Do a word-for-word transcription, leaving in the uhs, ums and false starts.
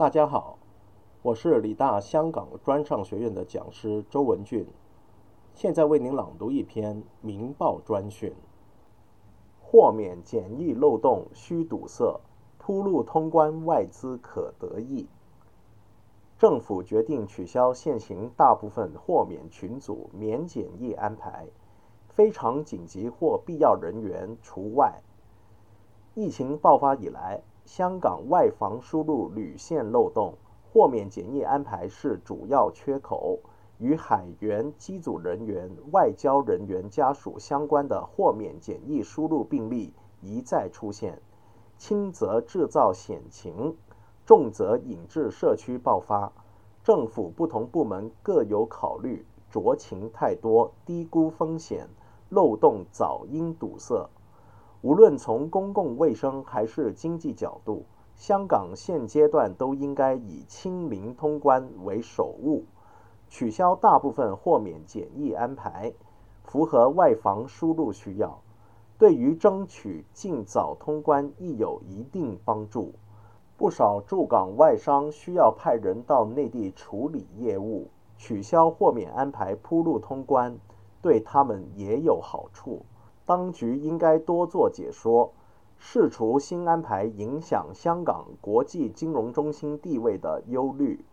大家好，我是理大香港专上学院的讲师周文俊，现在为您朗读一篇《民报专讯》。豁免检疫漏洞需堵塞，铺路通关外资可得益。政府决定取消现行大部分豁免群组免检疫安排，非常紧急或必要人员除外。疫情爆发以来，香港外防输入屡陷漏洞，豁免检疫安排是主要缺口。与海员、机组人员、外交人员家属相关的豁免检疫输入病例一再出现，轻则制造险情，重则引致社区爆发。政府不同部门各有考虑，酌情太多，低估风险，漏洞早应堵塞。无论从公共卫生还是经济角度，香港现阶段都应该以清零通关为首务，取消大部分豁免检疫安排，符合外防输入需要，对于争取尽早通关亦有一定帮助。不少驻港外商需要派人到内地处理业务，取消豁免安排铺路通关，对他们也有好处。当局应该多做解说，释除新安排影响香港国际金融中心地位的忧虑。